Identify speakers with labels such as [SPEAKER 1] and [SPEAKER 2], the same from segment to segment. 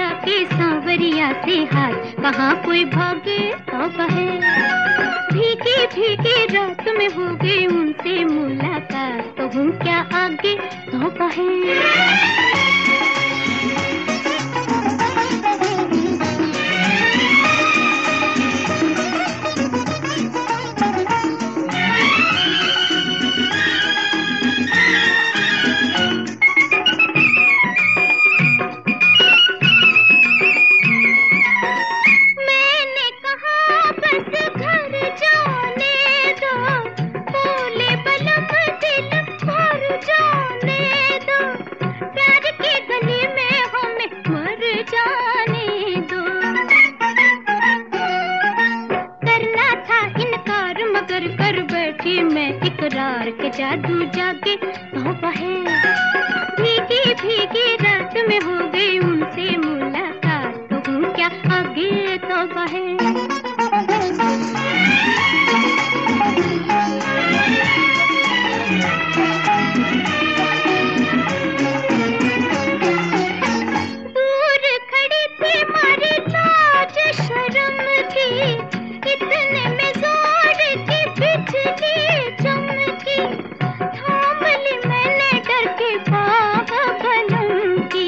[SPEAKER 1] छुड़ा के सांवरिया से हाथ, कहाँ कोई भागे तो कहे। भीगी भीगी रात में हो गई उनसे मुलाकात, तो हूँ क्या आगे तो कहे। कर बैठी मैं इकरार के जादू जाके तो बहे। भीगी भीगी रात में हो गई उनसे मुलाकात, तो हूँ क्या आगे तो बहे। दूर खड़ी थी मारी लाज शर्म की, इतने में जोर की बिजली चमकी, थाम ली मैंने डर के पागलों की।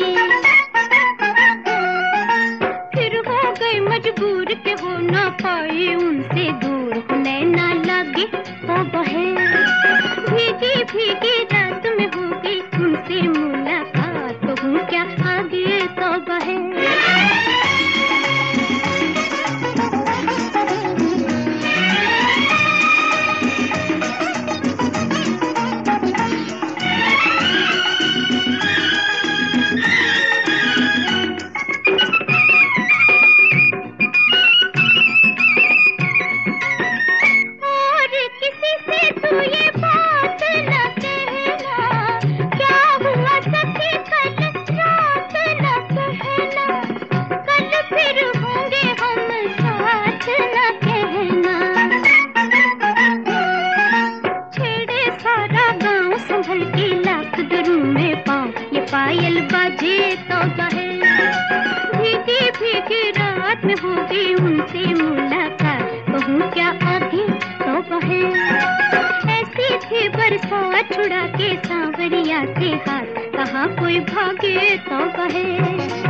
[SPEAKER 1] फिर हो गई मजबूर के हो ना पाई उनसे दूर, नैना लगे तो बहे। भीगी भीगी रात में हो गई उनसे मुलाकात, तो हूँ क्या आगे तो बहे। संभल के लाख दरों में पाँव, ये पायल बाजे तो बहे। भीगी भीगी रात में हो गई उनसे मुलाकात, कहूँ क्या आगे तो बहे। ऐसी थी बरसात छुड़ा के सांवरिया से हाथ, कहाँ कोई भागे तो बहे।